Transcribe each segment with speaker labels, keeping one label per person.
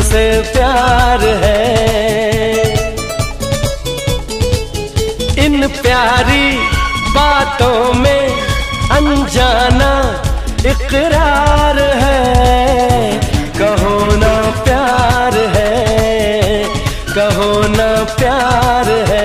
Speaker 1: तुमसे प्यार है। इन प्यारी बातों में अनजाना इकरार है। कहो ना प्यार है, कहो ना प्यार है।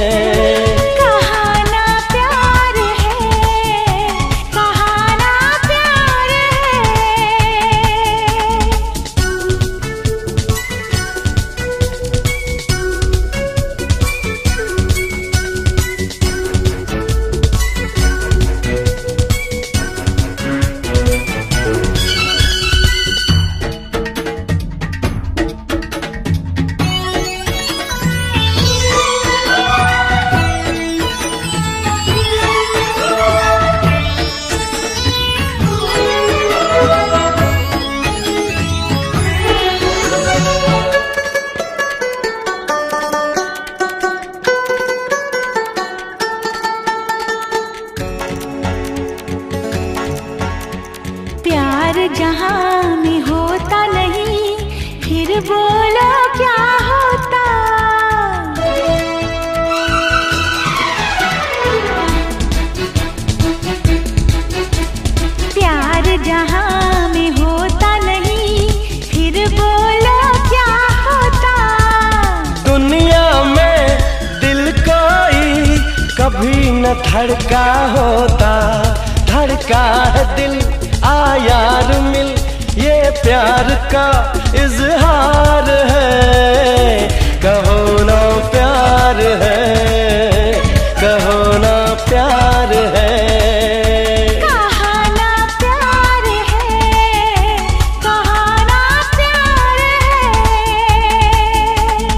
Speaker 2: जहाँ में होता नहीं, फिर बोलो क्या होता। प्यार जहाँ में होता नहीं, फिर बोलो क्या होता।
Speaker 1: दुनिया में दिल कोई कभी न धड़का होता। धड़का है दिल आ यार मिल, ये प्यार का इजहार है। कहो ना प्यार है, कहो ना प्यार है।
Speaker 2: कहा ना प्यार है, कहा ना प्यार है।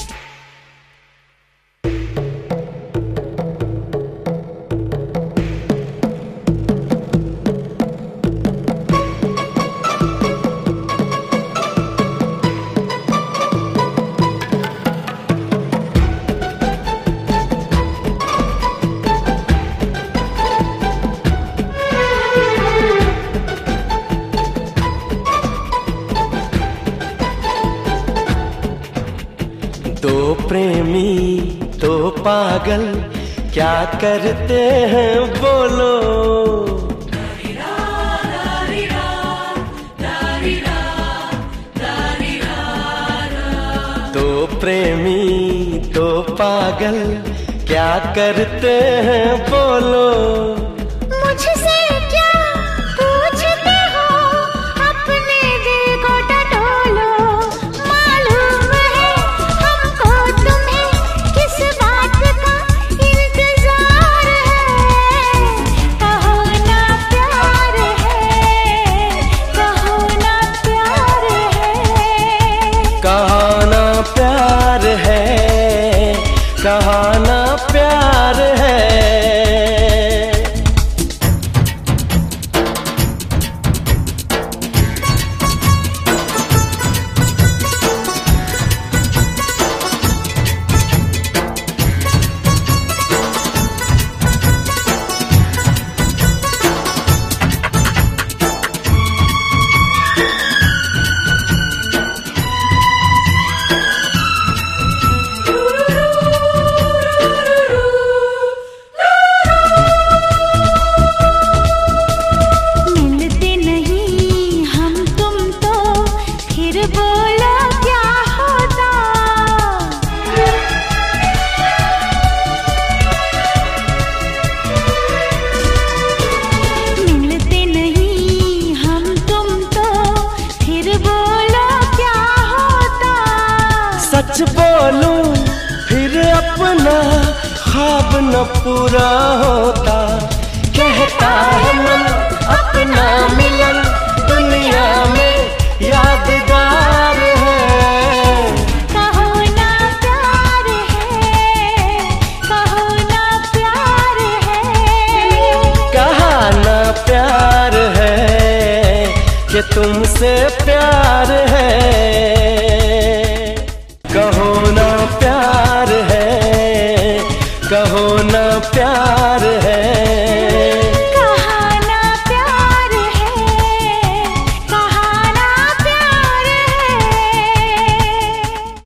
Speaker 1: दो प्रेमी दो पागल क्या करते हैं बोलो। दो प्रेमी दो पागल क्या करते हैं बोलो।
Speaker 2: मुझसे क्या पूछते हो, अपने दिल को टटोलो। मालूम है हमको तुम्हें किस बात का इंतजार है। कहो ना प्यार है, कहो ना प्यार है।
Speaker 1: कहा ना प्यार है, कहा ना प्यार है। सच बोलूं फिर अपना ख्वाब न पूरा होता। कहता है मन अपना मिलन दुनिया में यादगार है।
Speaker 2: कहो ना प्यार है, कहो ना प्यार है।
Speaker 1: कहा ना प्यार है कि तुमसे प्यार है।